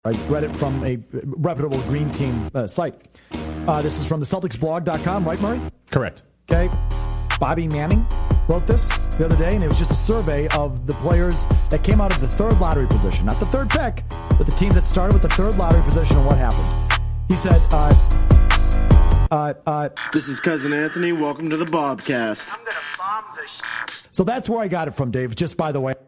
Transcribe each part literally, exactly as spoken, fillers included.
I read it from a reputable Green Team uh, site. Uh, this is from the Celtics blog dot com, right, Murray? Correct. Okay. Bobby Manning wrote this the other day, and it was just a survey of the players that came out of the third lottery position. Not the third pick, but the teams that started with the third lottery position and what happened. He said, uh, uh, uh, This is Cousin Anthony. Welcome to the Bobcast. I'm going to bomb this. So that's where I got it from, Dave, just by the way.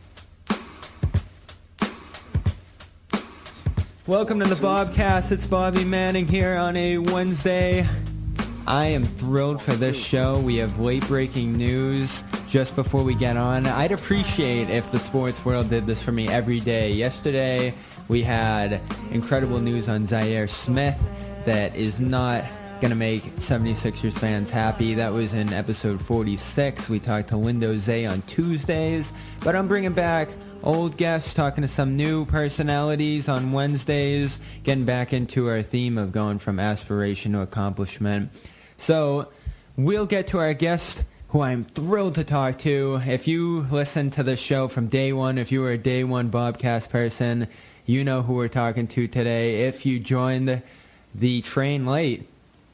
Welcome to the Bobcast. It's Bobby Manning here on a Wednesday. I am thrilled for this show. We have late-breaking news just before we get on. I'd appreciate if the sports world did this for me every day. Yesterday, we had incredible news on Zaire Smith that is not going to make seventy-sixers fans happy. That was in episode forty-six. We talked to Lindo Zay on Tuesdays. But I'm bringing back old guests, talking to some new personalities on Wednesdays, getting back into our theme of going from aspiration to accomplishment. So we'll get to our guest, who I'm thrilled to talk to. If you listen to the show from day one, if you were a day one Bobcast person, you know who we're talking to today. If you joined the train late,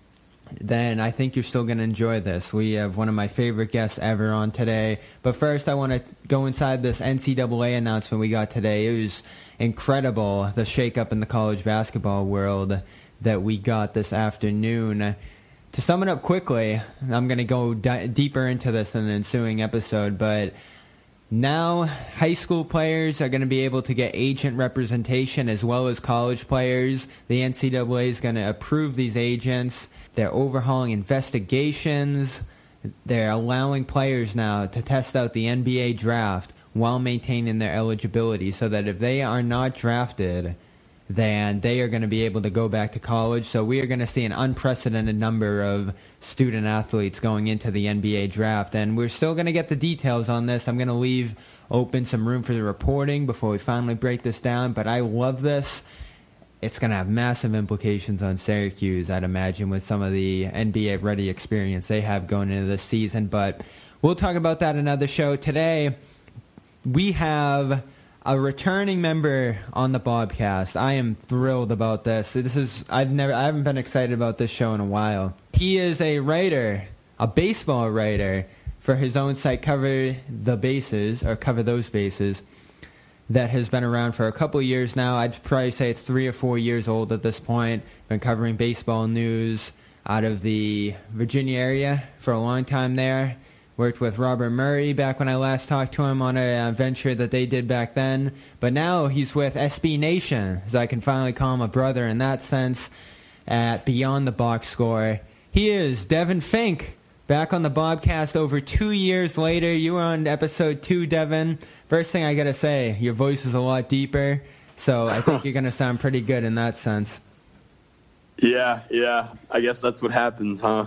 then I think you're still going to enjoy this. We have one of my favorite guests ever on today. But first, I want to go inside this N C double A announcement we got today. It was incredible, the shakeup in the college basketball world that we got this afternoon. To sum it up quickly, I'm going to go di- deeper into this in an ensuing episode, but now high school players are going to be able to get agent representation as well as college players. The N C double A is going to approve these agents. They're overhauling investigations. They're allowing players now to test out the N B A draft while maintaining their eligibility so that if they are not drafted, then they are going to be able to go back to college. So we are going to see an unprecedented number of student athletes going into the N B A draft. And we're still going to get the details on this. I'm going to leave open some room for the reporting before we finally break this down. But I love this. It's going to have massive implications on Syracuse, I'd imagine, with some of the N B A-ready experience they have going into this season. But we'll talk about that in another show. Today, we have a returning member on the Bobcast. I am thrilled about this. This is I've never I haven't been excited about this show in a while. He is a writer, a baseball writer for his own site, Cover the Bases, or Cover Those Bases, that has been around for a couple of years now. I'd probably say it's three or four years old at this point. Been covering baseball news out of the Virginia area for a long time there. Worked with Robert Murray back when I last talked to him on a uh, venture that they did back then. But now he's with S B Nation, as I can finally call him a brother in that sense, at Beyond the Box Score. He is Devin Fink, back on the Bobcast over two years later. You were on episode two, Devin. First thing I got to say, your voice is a lot deeper, so I think you're going to sound pretty good in that sense. Yeah, yeah. I guess that's what happens, huh?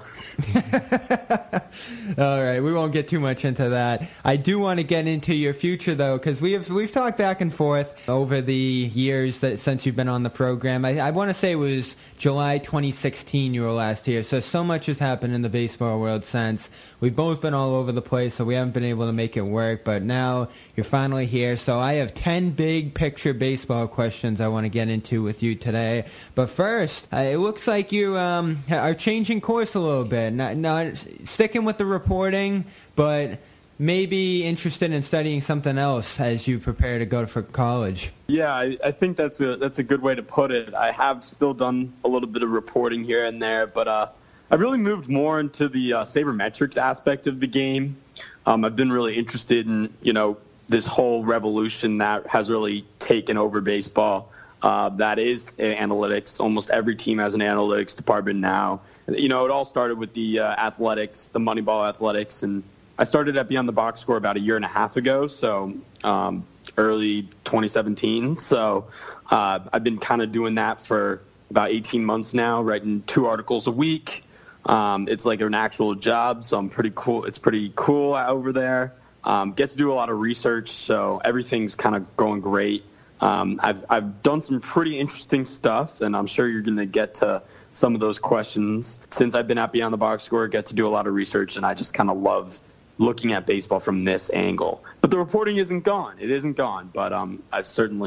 All right, we won't get too much into that. I do want to get into your future, though, because we have, we've talked back and forth over the years that since you've been on the program. I, I want to say it was July twenty sixteen you were last here, so so much has happened in the baseball world since. We've both been all over the place, so we haven't been able to make it work, but now you're finally here. So I have ten big picture baseball questions I want to get into with you today. But first, uh, it looks like you um, are changing course a little bit. Not, not sticking with the reporting, but maybe interested in studying something else as you prepare to go for college. Yeah, I, I think that's a that's a good way to put it. I have still done a little bit of reporting here and there, but uh, I've really moved more into the uh, sabermetrics aspect of the game. Um, I've been really interested in, you know, this whole revolution that has really taken over baseball. Uh, that is analytics. Almost every team has an analytics department now. You know, it all started with the uh, athletics, the Moneyball athletics, and I started at Beyond the Box Score about a year and a half ago, so um, early twenty seventeen. So uh, I've been kind of doing that for about eighteen months now, writing two articles a week. Um, it's like an actual job, so I'm pretty cool. It's pretty cool over there. Um, get to do a lot of research, so everything's kind of going great. Um, I've I've done some pretty interesting stuff, and I'm sure you're going to get to some of those questions. Since I've been at Beyond the Box Score, I get to do a lot of research, and I just kind of love looking at baseball from this angle. But the reporting isn't gone. It isn't gone, but um, I've certainly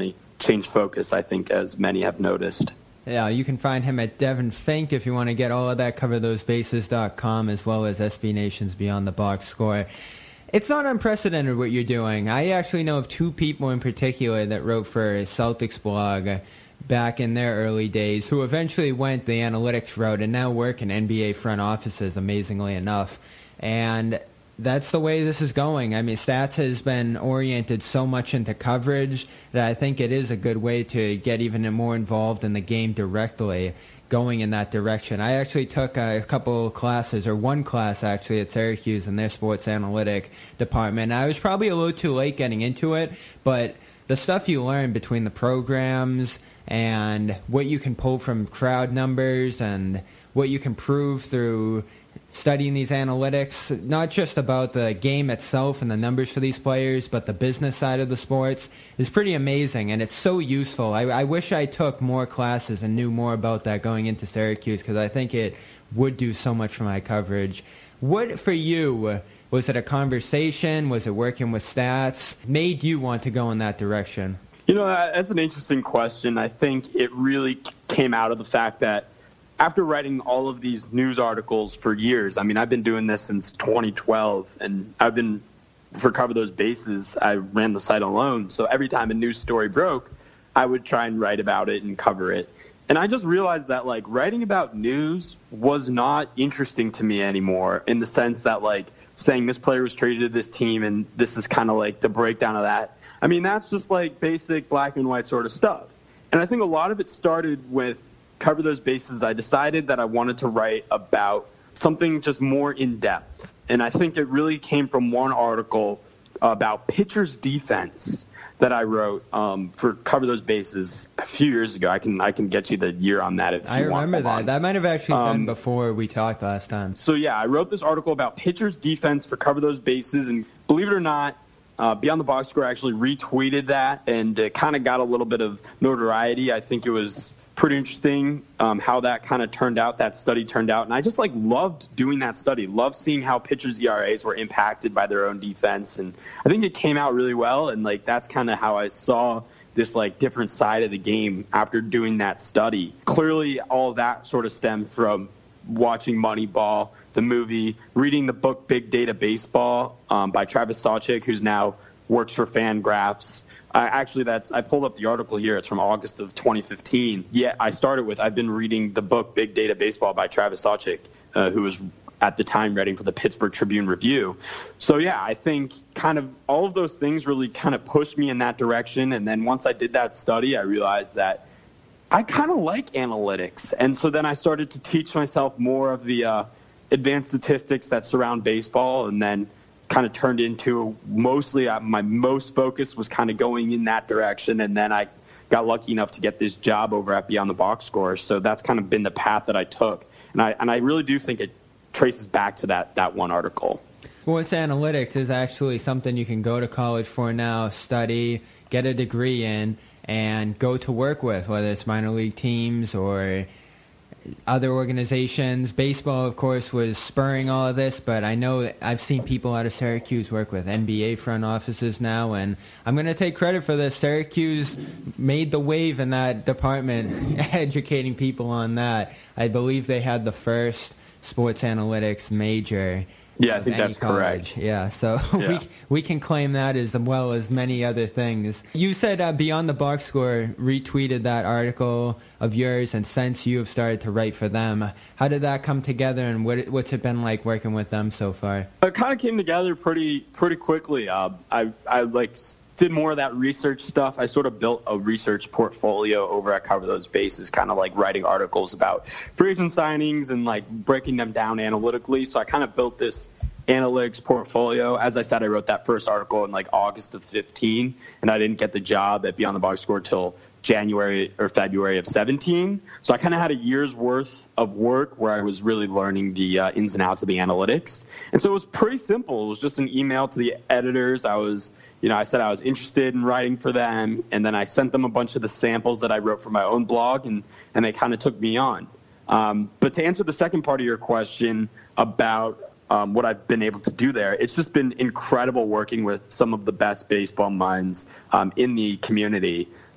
changed focus, I think, as many have noticed. Yeah, you can find him at Devin Fink if you want to get all of that, cover those bases dot com, as well as S B Nation's Beyond the Box Score. It's not unprecedented what you're doing. I actually know of two people in particular that wrote for a Celtics blog back in their early days who eventually went the analytics route and now work in N B A front offices, amazingly enough. And that's the way this is going. I mean, Stats has been oriented so much into coverage that I think it is a good way to get even more involved in the game directly, going in that direction. I actually took a couple classes, or one class actually, at Syracuse in their sports analytic department. I was probably a little too late getting into it, but the stuff you learn between the programs and what you can pull from crowd numbers and what you can prove through studying these analytics, not just about the game itself and the numbers for these players, but the business side of the sports, is pretty amazing, and it's so useful. I, I wish I took more classes and knew more about that going into Syracuse, because I think it would do so much for my coverage. What, for you, was it a conversation? Was it working with Stats? Made you want to go in that direction? You know, that's an interesting question. I think it really came out of the fact that after writing all of these news articles for years, I mean, I've been doing this since twenty twelve, and I've been, for Cover Those Bases, I ran the site alone. So every time a news story broke, I would try and write about it and cover it. And I just realized that, like, writing about news was not interesting to me anymore, in the sense that, like, saying this player was traded to this team and this is kind of like the breakdown of that. I mean, that's just like basic black and white sort of stuff. And I think a lot of it started with Cover Those Bases. I decided that I wanted to write about something just more in depth. And I think it really came from one article about pitchers' defense that I wrote um, for Cover Those Bases a few years ago. I can I can get you the year on that if you want. I remember that. On. That might have actually um, been before we talked last time. So, yeah, I wrote this article about pitchers' defense for Cover Those Bases. And believe it or not, Uh, Beyond the Box Score actually retweeted that, and it kind of got a little bit of notoriety. I think it was pretty interesting um, how that kind of turned out, that study turned out. And I just, like, loved doing that study, loved seeing how pitchers' E R As were impacted by their own defense. And I think it came out really well, and, like, that's kind of how I saw this, like, different side of the game after doing that study. Clearly, all of that sort of stemmed from watching Moneyball, the movie, reading the book Big Data Baseball um, by Travis Sawchik, who's now works for Fangraphs. Uh, actually, that's I pulled up the article here. It's from August of twenty fifteen. Yeah, I started with, I've been reading the book Big Data Baseball by Travis Sawchik, uh, who was at the time writing for the Pittsburgh Tribune Review. So, yeah, I think kind of all of those things really kind of pushed me in that direction. And then once I did that study, I realized that I kind of like analytics. And so then I started to teach myself more of the uh, advanced statistics that surround baseball, and then kind of turned into mostly uh, my most focus was kind of going in that direction. And then I got lucky enough to get this job over at Beyond the Box Score. So that's kind of been the path that I took. And I and I really do think it traces back to that, that one article. Sports analytics is actually something you can go to college for now, study, get a degree in, and go to work with, whether it's minor league teams or other organizations. Baseball, of course, was spurring all of this, but I know I've seen people out of Syracuse work with N B A front offices now, and I'm going to take credit for this. Syracuse made the wave in that department, educating people on that. I believe they had the first sports analytics major. Yeah, I think that's college. correct. Yeah, so yeah. we we can claim that as well as many other things. You said uh, Beyond the Box Score retweeted that article of yours, and since you have started to write for them, how did that come together, and what what's it been like working with them so far? It kind of came together pretty pretty quickly. Uh, I I like did more of that research stuff. I sort of built a research portfolio over at Cover Those Bases, kind of like writing articles about free agent signings and like breaking them down analytically. So I kind of built this analytics portfolio. As I said, I wrote that first article in like August of fifteen, and I didn't get the job at Beyond the Box Score till January or February of seventeen. So I kind of had a year's worth of work where I was really learning the uh, ins and outs of the analytics. And so it was pretty simple. It was just an email to the editors. I was, you know, I said I was interested in writing for them, and then I sent them a bunch of the samples that I wrote for my own blog, and, and they kind of took me on. Um, but to answer the second part of your question about Um, what I've been able to do there, it's just been incredible working with some of the best baseball minds um, in the community.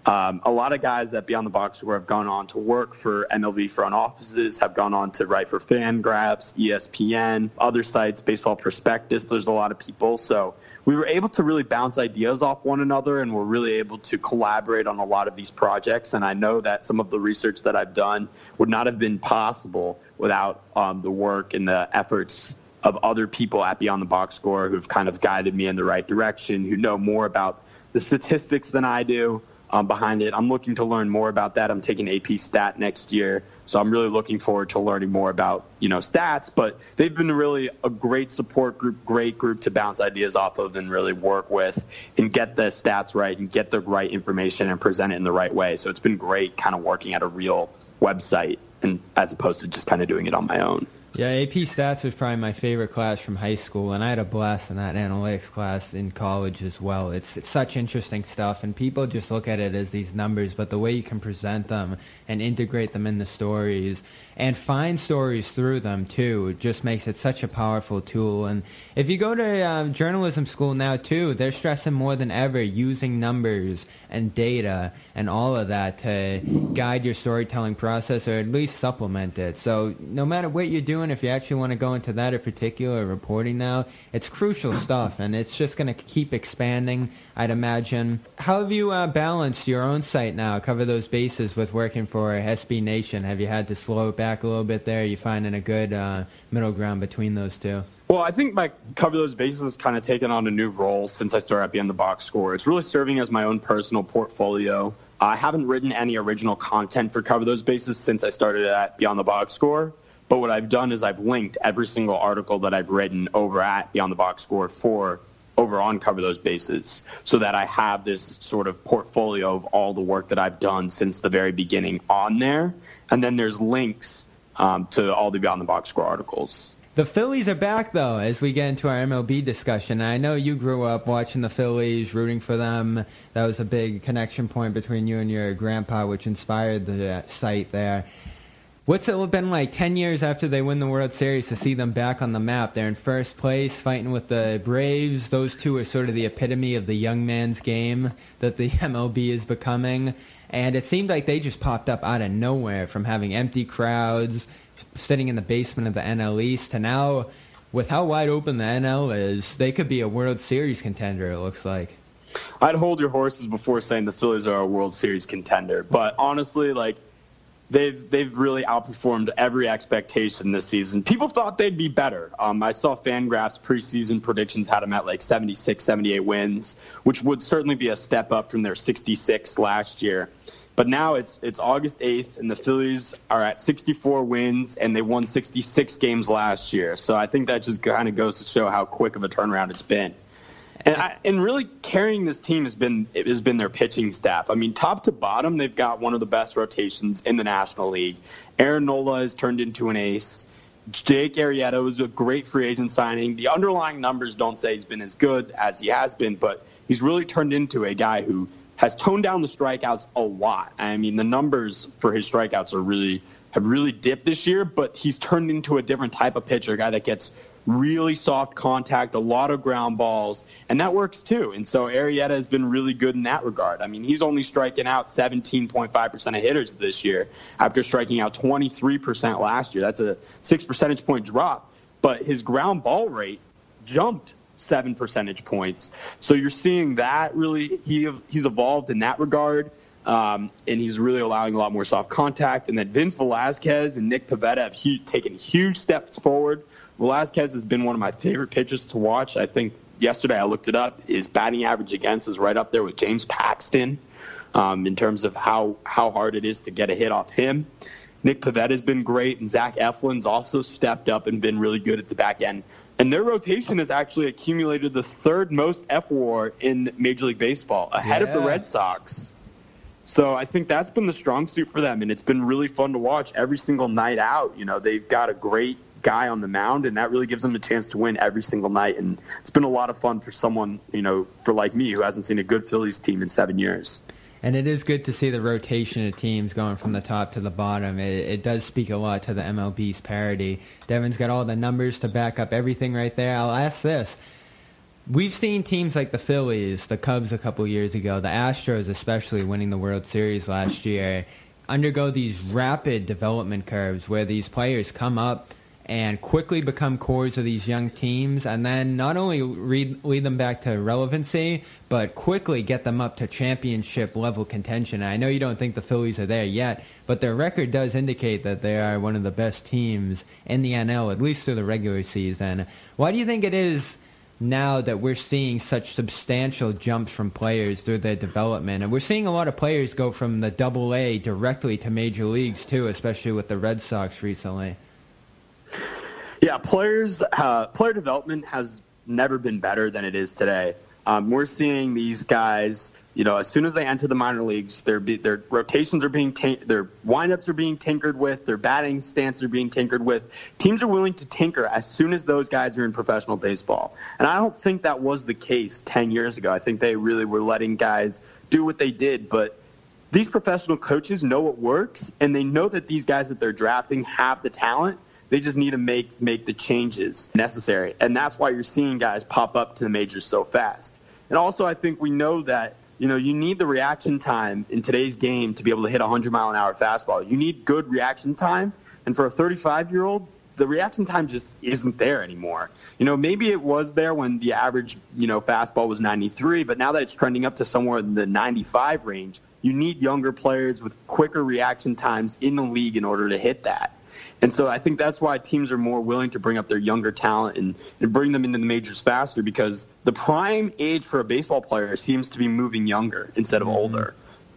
Um, a lot of guys at Beyond the Box Score have gone on to work for M L B front offices, have gone on to write for FanGraphs, E S P N, other sites, Baseball Prospectus. There's a lot of people. So we were able to really bounce ideas off one another, and we're really able to collaborate on a lot of these projects. And I know that some of the research that I've done would not have been possible without um, the work and the efforts of other people at Beyond the Box Score who've kind of guided me in the right direction, who know more about the statistics than I do. Um, behind it. I'm looking to learn more about that. I'm taking A P Stat next year, so I'm really looking forward to learning more about, you know, stats. But they've been really a great support group, great group to bounce ideas off of and really work with and get the stats right and get the right information and present it in the right way. So it's been great kind of working at a real website and as opposed to just kind of doing it on my own. Yeah, A P Stats was probably my favorite class from high school, and I had a blast in that analytics class in college as well. It's, it's such interesting stuff, and people just look at it as these numbers, but the way you can present them and integrate them in the stories and find stories through them, too, it just makes it such a powerful tool. And if you go to um, journalism school now, too, they're stressing more than ever using numbers and data and all of that to guide your storytelling process or at least supplement it. So no matter what you're doing, if you actually want to go into that in particular reporting now, it's crucial stuff, and it's just going to keep expanding, I'd imagine. How have you uh, balanced your own site now, cover those bases with working for S B Nation? Have you had to slow it back a little bit there? Are you finding a good uh, middle ground between those two? Well, I think my Cover Those Bases has kind of taken on a new role since I started at Beyond the Box Score. It's really serving as my own personal portfolio. I haven't written any original content for Cover Those Bases since I started at Beyond the Box Score. But what I've done is I've linked every single article that I've written over at Beyond the Box Score for over on Cover Those Bases, so that I have this sort of portfolio of all the work that I've done since the very beginning on there. And then there's links um, to all the Beyond the Box Score articles. The Phillies are back, though, as we get into our M L B discussion. I know you grew up watching the Phillies, rooting for them. That was a big connection point between you and your grandpa, which inspired the site there. What's it been like ten years after they win the World Series to see them back on the map? They're in first place, fighting with the Braves. Those two are sort of the epitome of the young man's game that the M L B is becoming. And it seemed like they just popped up out of nowhere from having empty crowds, sitting in the basement of the N L East, to now, with how wide open the N L is, they could be a World Series contender, it looks like. I'd hold your horses before saying the Phillies are a World Series contender. But honestly, like, They've they've really outperformed every expectation this season. People thought they'd be better. Um, I saw FanGraphs preseason predictions had them at like seventy-six, seventy-eight wins, which would certainly be a step up from their sixty-six last year. But now it's it's August eighth, and the Phillies are at sixty-four wins, and they won sixty-six games last year. So I think that just kind of goes to show how quick of a turnaround it's been. And, I, and really carrying this team has been it has been their pitching staff. I mean, top to bottom, they've got one of the best rotations in the National League. Aaron Nola has turned into an ace. Jake Arrieta was a great free agent signing. The underlying numbers don't say he's been as good as he has been, but he's really turned into a guy who has toned down the strikeouts a lot. I mean, the numbers for his strikeouts are really have really dipped this year, but he's turned into a different type of pitcher, a guy that gets really soft contact, a lot of ground balls, and that works too. And so Arrieta has been really good in that regard. I mean, he's only striking out seventeen point five percent of hitters this year after striking out twenty-three percent last year. That's a six percentage point drop, but his ground ball rate jumped seven percentage points. So you're seeing that really he he's evolved in that regard. Um, and he's really allowing a lot more soft contact. And then Vince Velasquez and Nick Pivetta have hu- taken huge steps forward. Velasquez has been one of my favorite pitchers to watch. I think yesterday I looked it up. His batting average against is right up there with James Paxton um, in terms of how, how hard it is to get a hit off him. Nick Pivetta has been great, and Zach Eflin's also stepped up and been really good at the back end. And their rotation has actually accumulated the third most F W A R in Major League Baseball, ahead yeah. of the Red Sox. So I think that's been the strong suit for them, and it's been really fun to watch every single night out. You know, they've got a great guy on the mound, and that really gives them a chance to win every single night. And it's been a lot of fun for someone, you know, for like me who hasn't seen a good Phillies team in seven years. And it is good to see the rotation of teams going from the top to the bottom. It, it does speak a lot to the M L B's parity. Devin's got all the numbers to back up everything right there. I'll ask this. we've seen teams like the Phillies, the Cubs a couple years ago, the Astros especially winning the World Series last year, undergo these rapid development curves where these players come up and quickly become cores of these young teams, and then not only lead, lead them back to relevancy, but quickly get them up to championship-level contention. And I know you don't think the Phillies are there yet, but their record does indicate that they are one of the best teams in the N L, at least through the regular season. Why do you think it is now that we're seeing such substantial jumps from players through their development? And we're seeing a lot of players go from the double A directly to major leagues, too, especially with the Red Sox recently. Yeah, players, uh, player development has never been better than it is today. Um, we're seeing these guys, you know, as soon as they enter the minor leagues, their their rotations are being, t- their windups are being tinkered with, their batting stances are being tinkered with. Teams are willing to tinker as soon as those guys are in professional baseball. And I don't think that was the case ten years ago. I think they really were letting guys do what they did, but these professional coaches know what works, and they know that these guys that they're drafting have the talent. They just need to make make the changes necessary. And that's why you're seeing guys pop up to the majors so fast. And also, I think we know that, you know, you need the reaction time in today's game to be able to hit a hundred mile an hour fastball. You need good reaction time. And for a thirty-five-year-old, the reaction time just isn't there anymore. You know, maybe it was there when the average, you know, fastball was ninety-three, but now that it's trending up to somewhere in the ninety-five range, you need younger players with quicker reaction times in the league in order to hit that. And so I think that's why teams are more willing to bring up their younger talent and, and bring them into the majors faster, because the prime age for a baseball player seems to be moving younger instead of mm-hmm. older.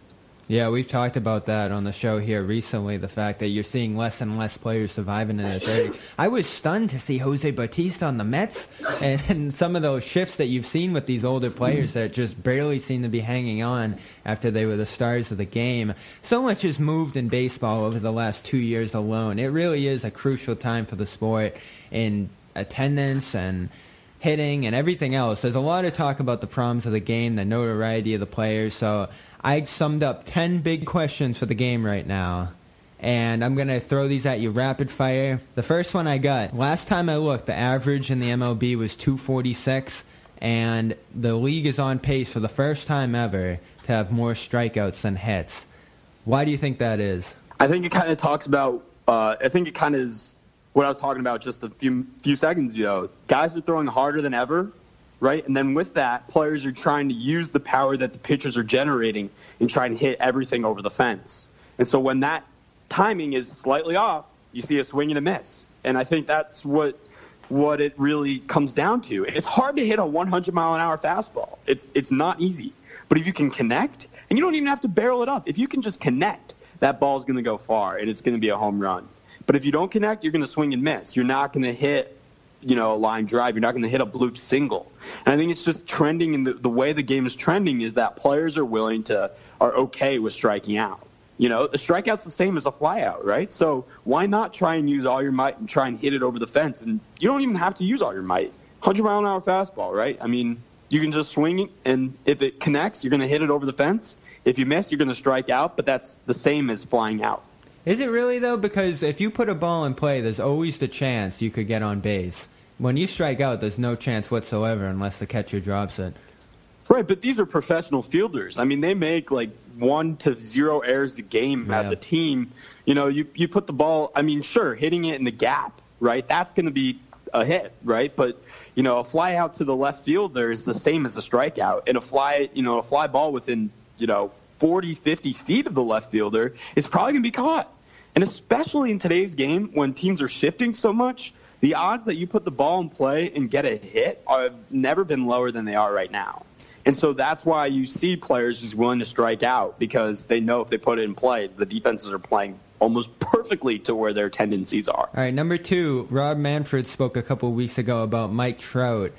Yeah, we've talked about that on the show here recently, the fact that you're seeing less and less players surviving in their thirties. I was stunned to see Jose Bautista on the Mets, and, and some of those shifts that you've seen with these older players that just barely seem to be hanging on after they were the stars of the game. So much has moved in baseball over the last two years alone. It really is a crucial time for the sport in attendance and hitting and everything else. There's a lot of talk about the problems of the game, the notoriety of the players, so I summed up ten big questions for the game right now, and I'm going to throw these at you rapid fire. The first one I got, last time I looked, the average in the M L B was two forty-six, and the league is on pace for the first time ever to have more strikeouts than hits. Why do you think that is? I think it kind of talks about, uh, I think it kind of is what I was talking about just a few few seconds ago. Guys are throwing harder than ever. Right? And then with that, players are trying to use the power that the pitchers are generating and try and hit everything over the fence. And so when that timing is slightly off, you see a swing and a miss. And I think that's what what it really comes down to. It's hard to hit a one hundred mile an hour fastball. It's it's not easy. But if you can connect, and you don't even have to barrel it up. If you can just connect, that ball's going to go far, and it's going to be a home run. But if you don't connect, you're going to swing and miss. You're not going to hit, you know, a line drive. You're not going to hit a bloop single. And I think it's just trending, in the, the way the game is trending is that players are willing to, are okay with striking out. You know, the strikeout's the same as a flyout, right? So why not try and use all your might and try and hit it over the fence? And you don't even have to use all your might. one hundred mile an hour fastball, right? I mean, you can just swing it, and if it connects, you're going to hit it over the fence. If you miss, you're going to strike out, but that's the same as flying out. Is it really, though? Because if you put a ball in play, there's always the chance you could get on base. When you strike out, there's no chance whatsoever unless the catcher drops it. Right, but these are professional fielders. I mean, they make like one to zero errors a game yeah. as a team. You know, you, you put the ball, I mean, sure, hitting it in the gap, right? That's going to be a hit, right? But, you know, a fly out to the left fielder is the same as a strikeout. And a fly, you know, a fly ball within, you know, forty, fifty feet of the left fielder is probably going to be caught. And especially in today's game when teams are shifting so much, the odds that you put the ball in play and get a hit have never been lower than they are right now. And so that's why you see players just willing to strike out, because they know if they put it in play, the defenses are playing almost perfectly to where their tendencies are. All right, number two, Rob Manfred spoke a couple of weeks ago about Mike Trout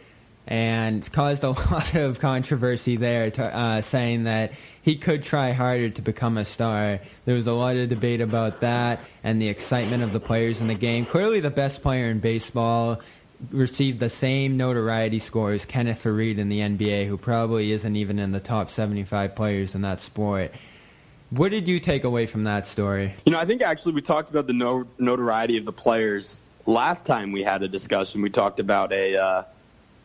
and caused a lot of controversy there, to, uh, saying that he could try harder to become a star. There was a lot of debate about that and the excitement of the players in the game. Clearly the best player in baseball received the same notoriety score as Kenneth Faried in the N B A, who probably isn't even in the top seventy-five players in that sport. What did you take away from that story? You know, I think actually we talked about the no- notoriety of the players last time we had a discussion. We talked about a uh,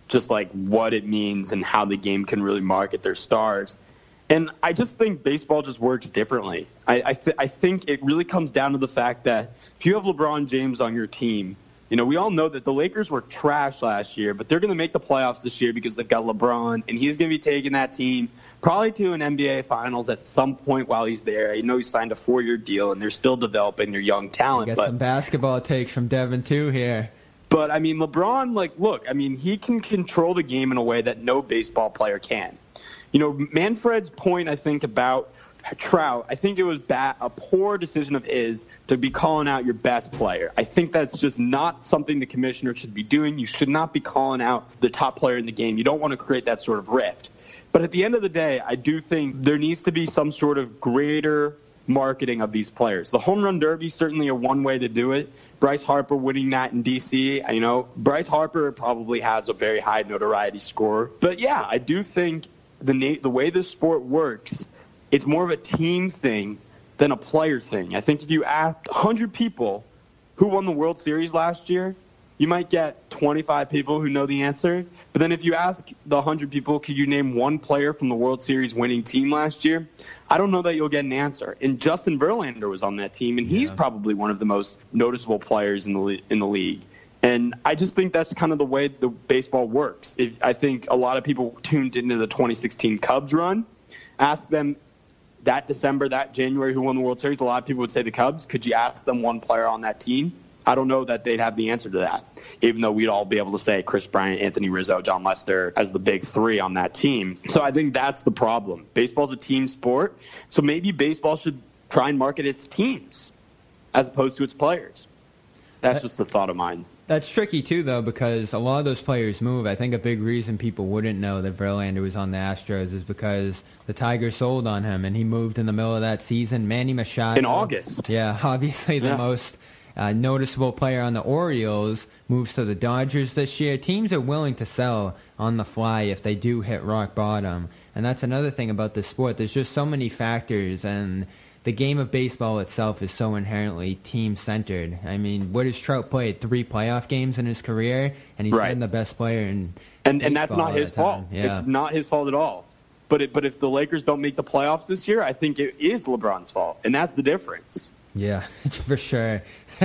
just like what it means and how the game can really market their stars. And I just think baseball just works differently. I I, th- I think it really comes down to the fact that if you have LeBron James on your team, you know, we all know that the Lakers were trash last year, but they're going to make the playoffs this year because they've got LeBron, and he's going to be taking that team probably to an N B A Finals at some point while he's there. I know he signed a four-year deal, and they're still developing their young talent. Got but, some basketball takes from Devin, too, here. But, I mean, LeBron, like, look, I mean, he can control the game in a way that no baseball player can. You know, Manfred's point, I think, about Trout, I think it was bad, a poor decision of his to be calling out your best player. I think that's just not something the commissioner should be doing. You should not be calling out the top player in the game. You don't want to create that sort of rift. But at the end of the day, I do think there needs to be some sort of greater marketing of these players. The home run derby is certainly a one way to do it. Bryce Harper winning that in D C, you know, Bryce Harper probably has a very high notoriety score. But yeah, I do think the na- the way this sport works, it's more of a team thing than a player thing. I think if you ask one hundred people who won the World Series last year, you might get twenty-five people who know the answer. But then if you ask the one hundred people, could you name one player from the World Series winning team last year? I don't know that you'll get an answer. And Justin Verlander was on that team, and he's yeah. probably one of the most noticeable players in the in the league. And I just think that's kind of the way the baseball works. If, I think a lot of people tuned into the twenty sixteen Cubs run. Ask them that December, that January, who won the World Series. A lot of people would say the Cubs. Could you ask them one player on that team? I don't know that they'd have the answer to that, even though we'd all be able to say Chris Bryant, Anthony Rizzo, John Lester as the big three on that team. So I think that's the problem. Baseball's a team sport, so maybe baseball should try and market its teams as opposed to its players. That's just the thought of mine. That's tricky, too, though, because a lot of those players move. I think a big reason people wouldn't know that Verlander was on the Astros is because the Tigers sold on him, and he moved in the middle of that season. Manny Machado. In August. Yeah, obviously the yeah. most uh, noticeable player on the Orioles moves to the Dodgers this year. Teams are willing to sell on the fly if they do hit rock bottom. And that's another thing about this sport. There's just so many factors, and the game of baseball itself is so inherently team-centered. I mean, what has Trout played? Three playoff games in his career, and he's right. been the best player in And and that's not his fault. Yeah. It's not his fault at all. But it, but if the Lakers don't make the playoffs this year, I think it is LeBron's fault, and that's the difference. Yeah, for sure.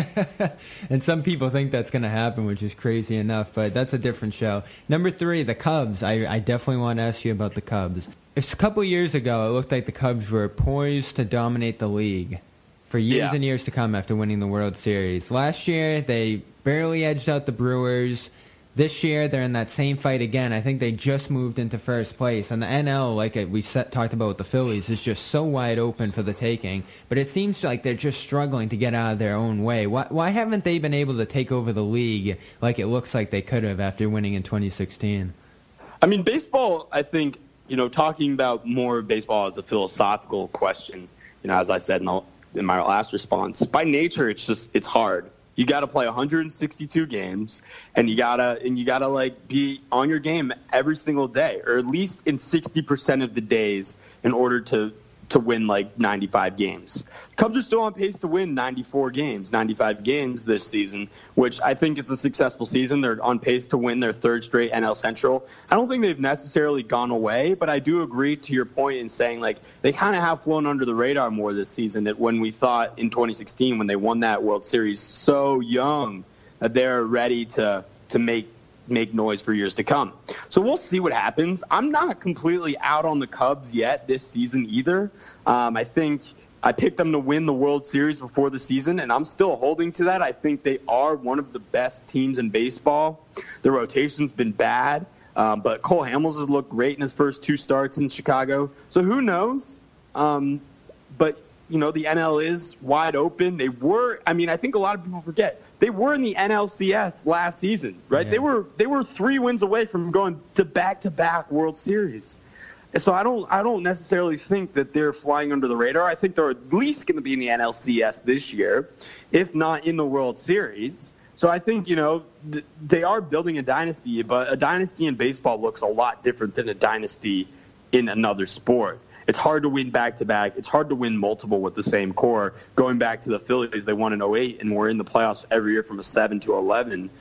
And some people think that's going to happen, which is crazy enough, but that's a different show. Number three, the Cubs. I, I definitely want to ask you about the Cubs. A couple years ago, it looked like the Cubs were poised to dominate the league for years yeah. and years to come after winning the World Series. Last year, they barely edged out the Brewers. This year, they're in that same fight again. I think they just moved into first place. And the N L, like we set, talked about with the Phillies, is just so wide open for the taking. But it seems like they're just struggling to get out of their own way. Why, why haven't they been able to take over the league like it looks like they could have after winning in twenty sixteen? I mean, baseball, I think, you know, talking about more baseball as a philosophical question, you know, as I said in, the, in my last response, by nature, it's just, it's hard. You got to play one hundred sixty-two games, and you gotta and you gotta like be on your game every single day, or at least in sixty percent of the days, in order to to win like ninety-five games. Cubs are still on pace to win ninety-four games, ninety-five games this season, which I think is a successful season. They're on pace to win their third straight N L Central. I don't think they've necessarily gone away, but I do agree to your point in saying like they kind of have flown under the radar more this season than when we thought in twenty sixteen when they won that World Series so young that they're ready to to make make noise for years to come. So we'll see what happens. I'm not completely out on the Cubs yet this season either. Um, I think I picked them to win the World Series before the season, and I'm still holding to that. I think they are one of the best teams in baseball. The rotation's been bad, um, but Cole Hamels has looked great in his first two starts in Chicago. So who knows? Um, but, you know, the N L is wide open. They were, I mean, I think a lot of people forget, they were in the N L C S last season, right? Yeah. They were they were three wins away from going to back-to-back World Series. And so I don't I don't necessarily think that they're flying under the radar. I think they're at least going to be in the N L C S this year, if not in the World Series. So I think, you know, th- they are building a dynasty, but a dynasty in baseball looks a lot different than a dynasty in another sport. It's hard to win back-to-back. It's hard to win multiple with the same core. Going back to the Phillies, they won in oh eight and were in the playoffs every year from a seven to eleven.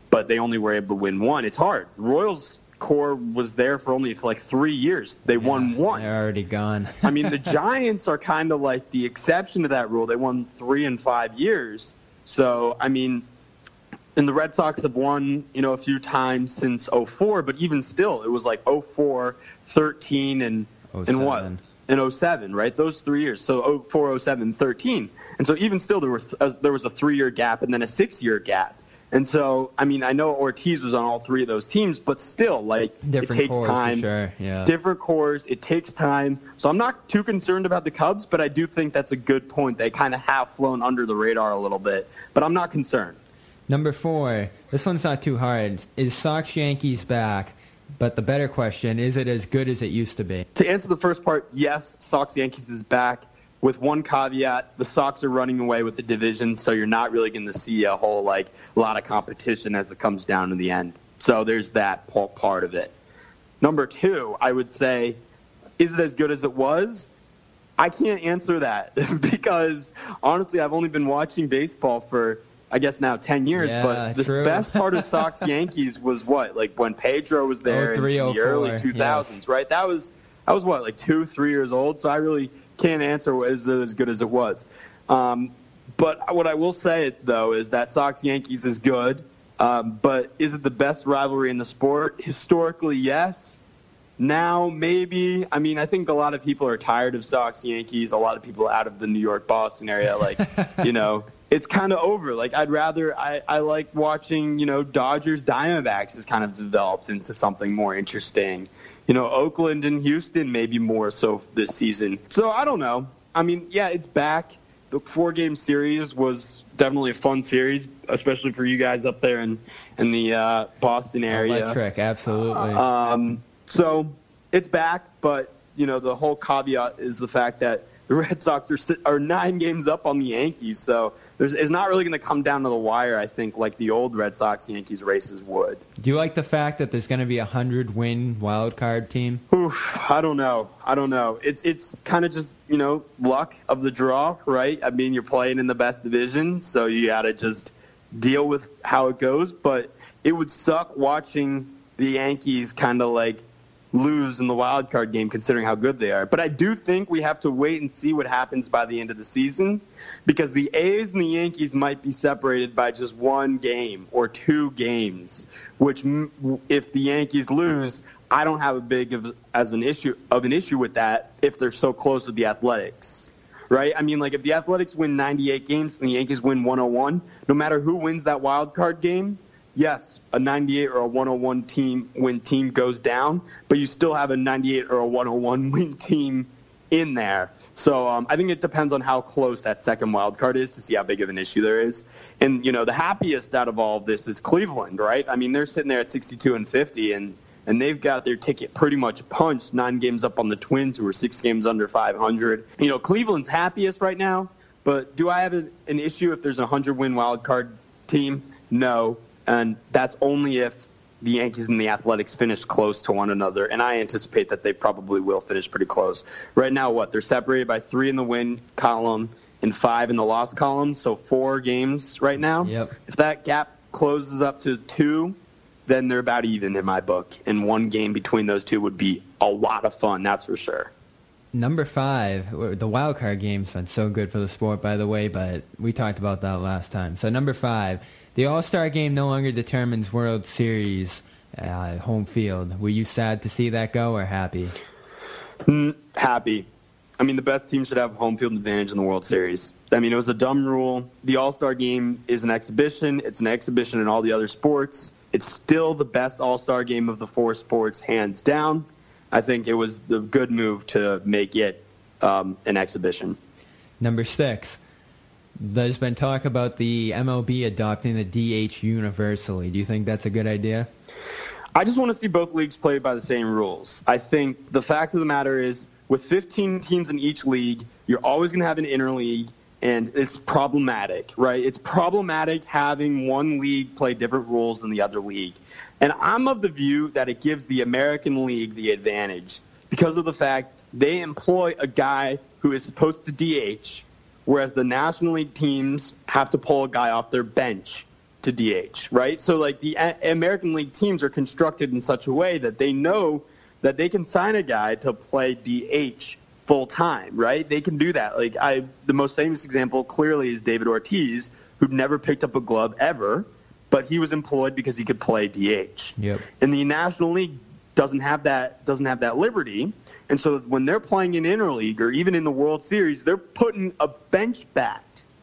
but they only were able to win one. It's hard. Royals core was there for only for like three years. They yeah, won one. They're already gone. I mean, the Giants are kind of like the exception to that rule. They won three in five years. So, I mean, and the Red Sox have won, you know, a few times since oh four, but even still, it was like oh four, thirteen, and, and what? In oh seven, right? Those three years. So oh four, oh seven, thirteen. And so even still, there, were th- uh, there was a three-year gap and then a six-year gap. And so, I mean, I know Ortiz was on all three of those teams, but still, like, different it takes cores, time. For sure. Yeah. Different cores. It takes time. So I'm not too concerned about the Cubs, but I do think that's a good point. They kind of have flown under the radar a little bit, but I'm not concerned. Number four, this one's not too hard. Is Sox-Yankees back? But the better question, is it as good as it used to be? To answer the first part, yes, Sox-Yankees is back. With one caveat, the Sox are running away with the division, so you're not really going to see a whole, like, lot of competition as it comes down to the end. So there's that part of it. Number two, I would say, is it as good as it was? I can't answer that because, honestly, I've only been watching baseball for, I guess, now ten years. Yeah, but the true. best part of Sox-Yankees was what? Like, when Pedro was there in the early two thousands, yes. right? That was, that was what, like two, three years old? So I really can't answer is it as good as it was. Um, but what I will say, though, is that Sox-Yankees is good. Um, but is it the best rivalry in the sport? Historically, yes. Now, maybe. I mean, I think a lot of people are tired of Sox-Yankees. A lot of people out of the New York-Boston area, like, you know, it's kind of over. Like, I'd rather, I, I like watching, you know, Dodgers-Diamondbacks has kind of developed into something more interesting. You know, Oakland and Houston maybe more so this season. So, I don't know. I mean, yeah, it's back. The four-game series was definitely a fun series, especially for you guys up there in, in the uh, Boston area. Electric, absolutely. Um, so, it's back, but, you know, the whole caveat is the fact that the Red Sox are, are nine games up on the Yankees, so there's, it's not really going to come down to the wire, I think, like the old Red Sox-Yankees races would. Do you like the fact that there's going to be a hundred-win wild card team? Oof, I don't know. I don't know. It's it's kind of just, you know, luck of the draw, right? I mean, you're playing in the best division, so you got to just deal with how it goes. But it would suck watching the Yankees kind of like lose in the wild card game considering how good they are. But I do think we have to wait and see what happens by the end of the season because the A's and the Yankees might be separated by just one game or two games, which if the Yankees lose, I don't have a big of as an issue of an issue with that if they're so close with the Athletics. Right? I mean, like if the Athletics win ninety-eight games and the Yankees win one oh one, no matter who wins that wild card game, yes, a ninety-eight or a one oh one team win team goes down, but you still have a ninety-eight or a one oh one win team in there. So um, I think it depends on how close that second wild card is to see how big of an issue there is. And, you know, the happiest out of all of this is Cleveland, right? I mean, they're sitting there at sixty-two and fifty, and, and they've got their ticket pretty much punched, nine games up on the Twins, who are six games under five hundred. You know, Cleveland's happiest right now, but do I have a, an issue if there's a hundred-win wild card team? No. And that's only if the Yankees and the Athletics finish close to one another. And I anticipate that they probably will finish pretty close. Right now, what? They're separated by three in the win column and five in the loss column. So four games right now. Yep. If that gap closes up to two, then they're about even in my book. And one game between those two would be a lot of fun, that's for sure. Number five, the wild card game's been so good for the sport, by the way, but we talked about that last time. So number five, the All-Star Game no longer determines World Series uh, home field. Were you sad to see that go or happy? Mm, happy. I mean, the best team should have home field advantage in the World Series. I mean, it was a dumb rule. The All-Star Game is an exhibition. It's an exhibition in all the other sports. It's still the best All-Star Game of the four sports, hands down. I think it was the good move to make it um, an exhibition. Number six. There's been talk about the M L B adopting the D H universally. Do you think that's a good idea? I just want to see both leagues play by the same rules. I think the fact of the matter is, with fifteen teams in each league, you're always going to have an interleague, and it's problematic, right? It's problematic having one league play different rules than the other league. And I'm of the view that it gives the American League the advantage because of the fact they employ a guy who is supposed to D H, whereas the National League teams have to pull a guy off their bench to D H, right? So like the A- American League teams are constructed in such a way that they know that they can sign a guy to play D H full time, right? They can do that. Like I, the most famous example clearly is David Ortiz, who'd never picked up a glove ever, but he was employed because he could play D H. Yep. And the National League doesn't have that doesn't have that liberty. And so when they're playing in interleague or even in the World Series, they're putting a bench bat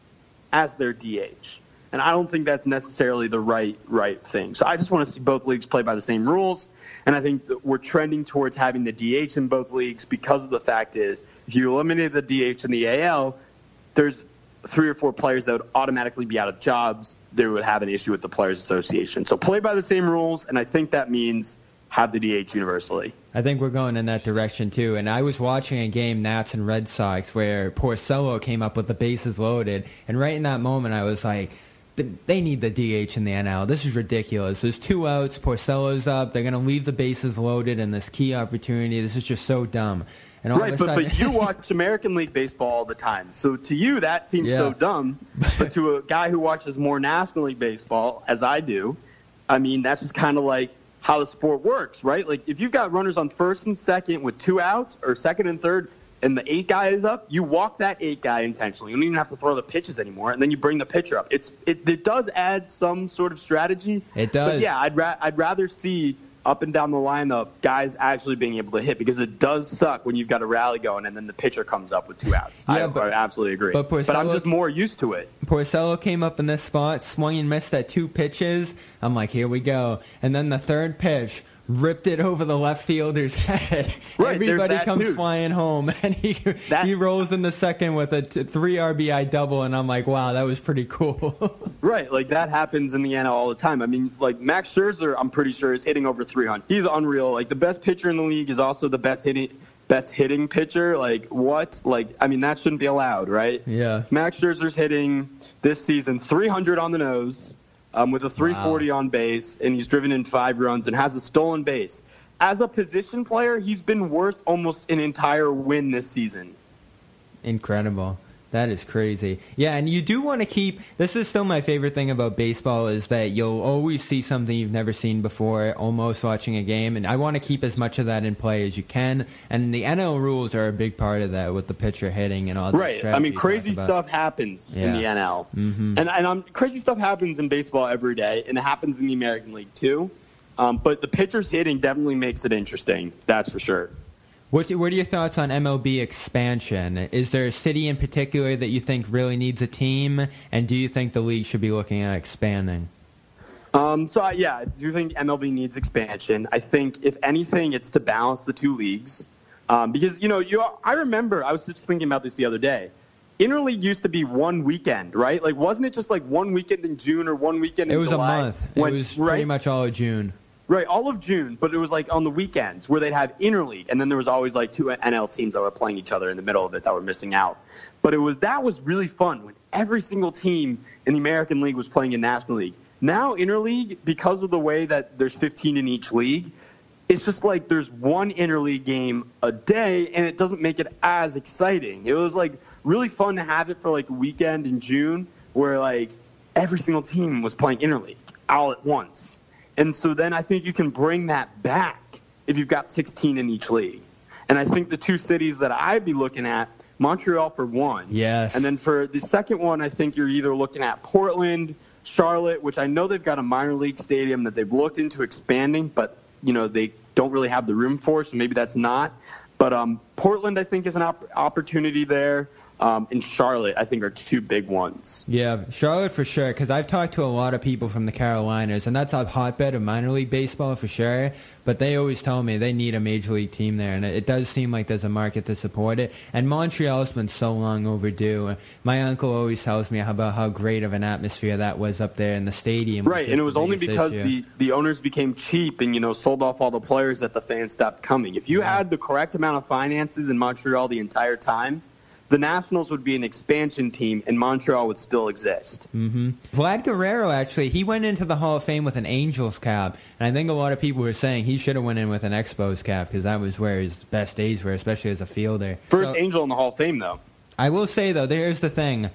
as their D H. And I don't think that's necessarily the right right thing. So I just want to see both leagues play by the same rules. And I think that we're trending towards having the D H in both leagues because of the fact is if you eliminate the D H in the A L, there's three or four players that would automatically be out of jobs. They would have an issue with the Players Association. So play by the same rules, and I think that means have the D H universally. I think we're going in that direction, too. And I was watching a game, Nats and Red Sox, where Porcello came up with the bases loaded. And right in that moment, I was like, they need the D H in the N L. This is ridiculous. There's two outs. Porcello's up. They're going to leave the bases loaded in this key opportunity. This is just so dumb. And all right, of a but, sudden, but you watch American League Baseball all the time. So to you, that seems Yeah. so dumb. But to a guy who watches more National League Baseball, as I do, I mean, that's just kind of like how the sport works, right? Like if you've got runners on first and second with two outs or second and third and the eight guy is up, you walk that eight guy intentionally. You don't even have to throw the pitches anymore, and then you bring the pitcher up. It's It, it does add some sort of strategy. It does. But, yeah, I'd, ra- I'd rather see up and down the lineup guys actually being able to hit because it does suck when you've got a rally going and then the pitcher comes up with two outs. Yeah, I, but- I absolutely agree. but But, I'm Porcello- just more used to it. Porcello came up in this spot, swung and missed at two pitches. I'm like, here we go. And then the third pitch ripped it over the left fielder's head. Right, there's Everybody that comes too. flying home, and he That- he rolls in the second with a t- three R B I double, and I'm like, wow, that was pretty cool. Right, like that happens in the N L all the time. I mean, like Max Scherzer, I'm pretty sure is hitting over three hundred. He's unreal. Like the best pitcher in the league is also the best hitting best hitting pitcher. Like what? Like I mean, that shouldn't be allowed, right? Yeah. Max Scherzer's hitting this season three hundred on the nose, um, with a three forty on base, and he's driven in five runs and has a stolen base. As a position player, he's been worth almost an entire win this season. Incredible. That is crazy. Yeah, and you do want to keep... This is still my favorite thing about baseball is that you'll always see something you've never seen before, almost watching a game, and I want to keep as much of that in play as you can, and the N L rules are a big part of that with the pitcher hitting and all that. Right. I mean, crazy stuff happens in Yeah. the N L. Mm-hmm. And, and um, crazy stuff happens in baseball every day, and it happens in the American League too. Um, but the pitcher's hitting definitely makes it interesting. That's for sure. What, what are your thoughts on M L B expansion? Is there a city in particular that you think really needs a team? And do you think the league should be looking at expanding? Um, so, I, yeah, I do think M L B needs expansion. I think, if anything, it's to balance the two leagues. Um, because, you know, you, I remember, I was just thinking about this the other day. Interleague used to be one weekend, right? Like, wasn't it just like one weekend in June or one weekend in It was July? a month. When, it was right? pretty much all of June. Right, all of June, but it was like on the weekends where they'd have interleague, and then there was always like two N L teams that were playing each other in the middle of it that were missing out. But it was that was really fun when every single team in the American League was playing in National League. Now interleague, because of the way that there's fifteen in each league, it's just like there's one interleague game a day, and it doesn't make it as exciting. It was like really fun to have it for like a weekend in June where like every single team was playing interleague all at once. And so then I think you can bring that back if you've got sixteen in each league. And I think the two cities that I'd be looking at, Montreal for one. Yes. And then for the second one, I think you're either looking at Portland, Charlotte, which I know they've got a minor league stadium that they've looked into expanding, but, you know, they don't really have the room for, so maybe that's not. But um, Portland, I think, is an op- opportunity there. Um, and Charlotte, I think, are two big ones. Yeah, Charlotte for sure, because I've talked to a lot of people from the Carolinas, and that's a hotbed of minor league baseball for sure, but they always tell me they need a major league team there, and it, it does seem like there's a market to support it, and Montreal's been so long overdue. My uncle always tells me about how great of an atmosphere that was up there in the stadium. Right, and it was only because the, the owners became cheap and, you know, sold off all the players that the fans stopped coming. If you Yeah. had the correct amount of finances in Montreal the entire time, the Nationals would be an expansion team, and Montreal would still exist. Mm-hmm. Vlad Guerrero, actually, he went into the Hall of Fame with an Angels cap, and I think a lot of people were saying he should have went in with an Expos cap because that was where his best days were, especially as a fielder. First So, Angel in the Hall of Fame, though. I will say, though, there's the thing.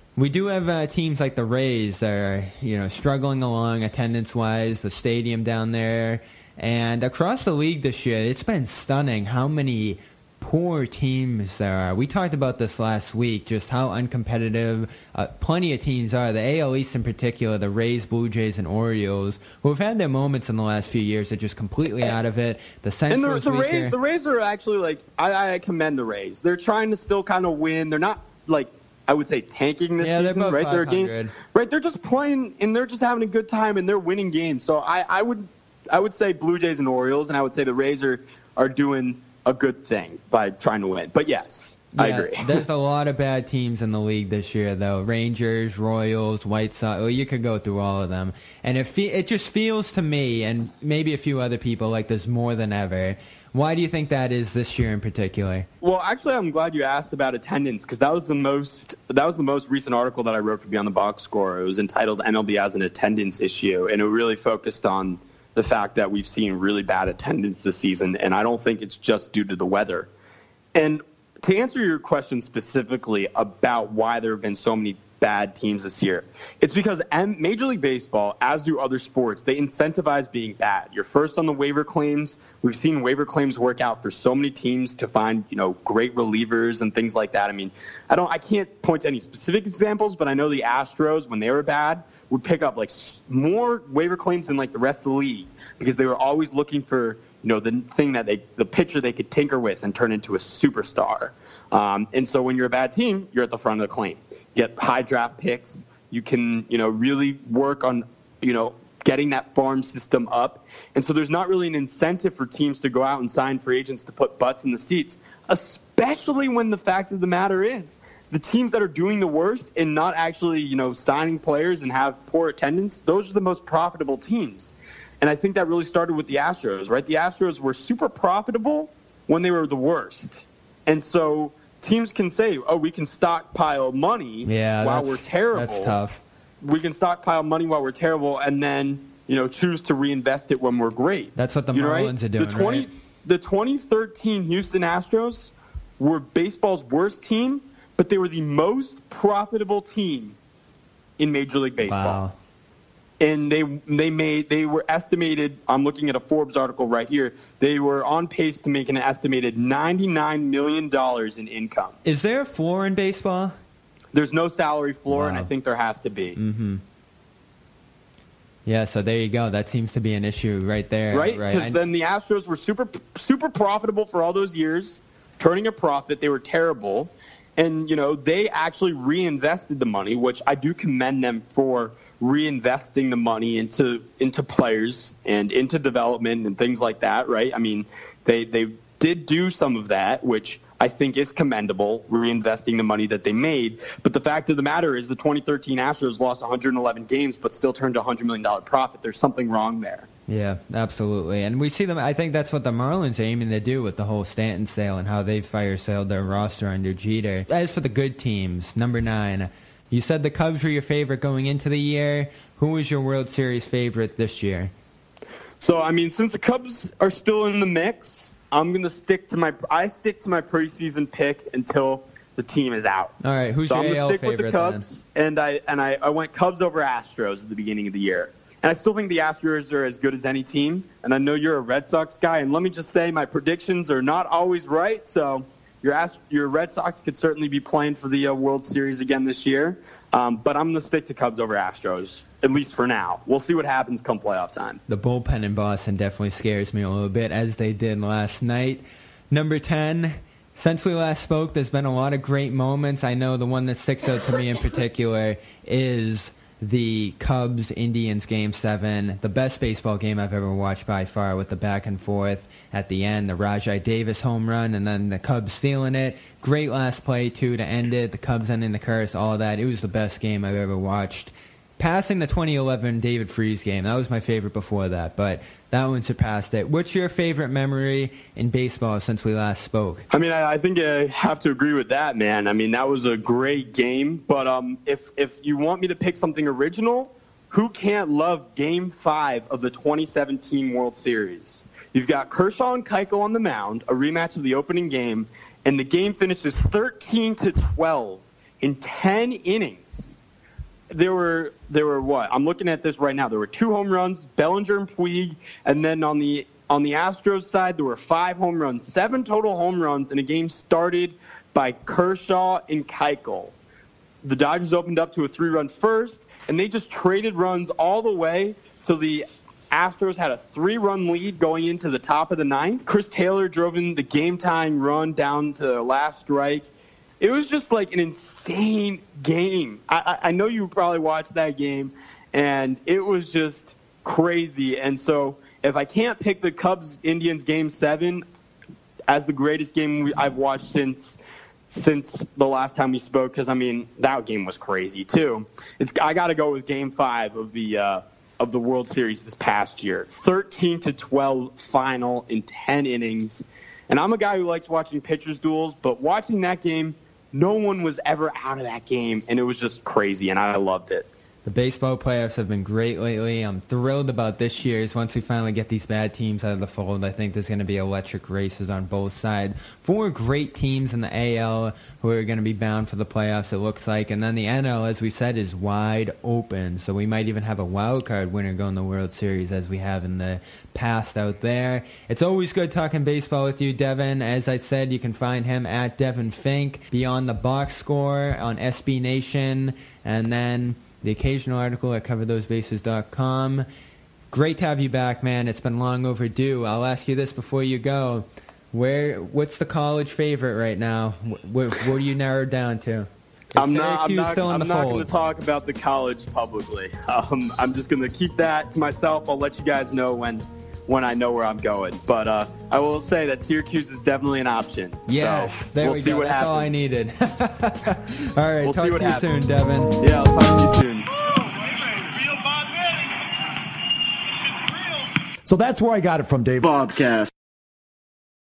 We do have uh, teams like the Rays that are, you know, struggling along attendance-wise, the stadium down there. And across the league this year, it's been stunning how many poor teams there are. We talked about this last week, just how uncompetitive uh, plenty of teams are. The A L East in particular, the Rays, Blue Jays, and Orioles, who have had their moments in the last few years, are just completely out of it. The Central's and the, the weaker. Rays, the Rays are actually, like, I, I commend the Rays. They're trying to still kind of win. They're not, like, I would say tanking this yeah, season, they're right? They're a game, right. They're just playing, and they're just having a good time, and they're winning games. So I, I would I would say Blue Jays and Orioles, and I would say the Rays are, are doing a good thing by trying to win. But yes, yeah, I agree. There's a lot of bad teams in the league this year, though. Rangers, Royals, White Sox. Well, you could go through all of them. And it, fe- it just feels to me, and maybe a few other people, like there's more than ever. Why do you think that is this year in particular? Well, actually, I'm glad you asked about attendance, because that was the most that was the most recent article that I wrote for Beyond the Box Score. It was entitled "M L B as an Attendance Issue," and it really focused on the fact that we've seen really bad attendance this season, and I don't think it's just due to the weather. And to answer your question specifically about why there have been so many bad teams this year, it's because Major League Baseball, as do other sports, they incentivize being bad. You're first on the waiver claims. We've seen waiver claims work out for so many teams to find, you know, great relievers and things like that. I mean, I don't, I can't point to any specific examples, but I know the Astros, when they were bad, would pick up like more waiver claims than like the rest of the league, because they were always looking for, you know, the thing that they, the pitcher they could tinker with and turn into a superstar. Um, and so when you're a bad team, you're at the front of the claim. You get high draft picks. You can, you know, really work on, you know, getting that farm system up. And so there's not really an incentive for teams to go out and sign free agents to put butts in the seats, especially when the fact of the matter is the teams that are doing the worst and not actually, you know, signing players and have poor attendance, those are the most profitable teams. And I think that really started with the Astros, right? The Astros were super profitable when they were the worst. And so teams can say, oh, we can stockpile money yeah, while we're terrible. That's tough. We can stockpile money while we're terrible and then, you know, choose to reinvest it when we're great. That's what the you know, Marlins right? are doing, the twenty, right? The twenty thirteen Houston Astros were baseball's worst team, but they were the most profitable team in Major League Baseball. Wow. And they they made they were estimated, I'm looking at a Forbes article right here, they were on pace to make an estimated ninety-nine million dollars in income. Is there a floor in baseball? There's no salary floor, wow. and I think there has to be. Mm-hmm. Yeah, so there you go. That seems to be an issue right there. Right? Because right? then the Astros were super super profitable for all those years, turning a profit. They were terrible. And, you know, they actually reinvested the money, which I do commend them for reinvesting the money into into players and into development and things like that, right? I mean, they they did do some of that, which I think is commendable, reinvesting the money that they made. But the fact of the matter is the twenty thirteen Astros lost one hundred eleven games but still turned a one hundred million dollars profit. There's something wrong there. Yeah, absolutely. And we see them, I think that's what the Marlins are aiming to do with the whole Stanton sale and how they fire sailed their roster under Jeter. As for the good teams, number nine, you said the Cubs were your favorite going into the year. Who was your World Series favorite this year? So, I mean, since the Cubs are still in the mix, I'm going to stick to my I stick to my preseason pick until the team is out. All right, who's so your I'm A L gonna stick favorite with the Cubs, then? and I and I, I went Cubs over Astros at the beginning of the year. And I still think the Astros are as good as any team. And I know you're a Red Sox guy, and let me just say my predictions are not always right. So your Ast- your Red Sox could certainly be playing for the uh, World Series again this year. Um, but I'm going to stick to Cubs over Astros, at least for now. We'll see what happens come playoff time. The bullpen in Boston definitely scares me a little bit, as they did last night. Number ten, since we last spoke, there's been a lot of great moments. I know the one that sticks out to me in particular is the Cubs-Indians Game seven, the best baseball game I've ever watched by far, with the back and forth at the end, the Rajai Davis home run, and then the Cubs stealing it. Great last play, too, to end it. The Cubs ending the curse, all of that. It was the best game I've ever watched. Passing the twenty eleven David Freese game, that was my favorite before that, but that one surpassed it. What's your favorite memory in baseball since we last spoke? I mean, I, I think I have to agree with that, man. I mean, that was a great game. But um, if if you want me to pick something original, who can't love Game five of the twenty seventeen World Series? You've got Kershaw and Keuchel on the mound, a rematch of the opening game, and the game finishes thirteen to twelve in ten innings, there were there were what? I'm looking at this right now. There were two home runs, Bellinger and Puig, and then on the on the Astros side, there were five home runs, seven total home runs in a game started by Kershaw and Keuchel. The Dodgers opened up to a three-run first, and they just traded runs all the way till the Astros had a three-run lead going into the top of the ninth. Chris Taylor drove in the game-time run down to the last strike. It was just like an insane game. I, I know you probably watched that game, and it was just crazy. And so if I can't pick the Cubs-Indians Game seven as the greatest game we, I've watched since since the last time we spoke, because, I mean, that game was crazy too. It's I got to go with Game five of the uh, of the World Series this past year. thirteen to twelve final in ten innings. And I'm a guy who likes watching pitchers duels, but watching that game, no one was ever out of that game, and it was just crazy, and I loved it. The baseball playoffs have been great lately. I'm thrilled about this year's. Once we finally get these bad teams out of the fold, I think there's going to be electric races on both sides. Four great teams in the A L who are going to be bound for the playoffs, it looks like. And then the N L, as we said, is wide open. So we might even have a wild card winner go in the World Series as we have in the past out there. It's always good talking baseball with you, Devin. As I said, you can find him at Devin Fink, Beyond the Box Score on S B Nation, and then the occasional article at cover those bases dot com. Great to have you back, man. It's been long overdue. I'll ask you this before you go. Where? What's the college favorite right now? What, what are you narrowed down to? Is I'm not, I'm not, still in I'm the not fold? going to talk about the college publicly. Um, I'm just going to keep that to myself. I'll let you guys know when when I know where I'm going. But uh, I will say that Syracuse is definitely an option. Yes, so there we'll we see go. what That's happens. all I needed. All right, We'll talk see what to you happens. soon, Devin. Yeah, I'll talk to you soon. So that's where I got it from, Dave. Bobcast.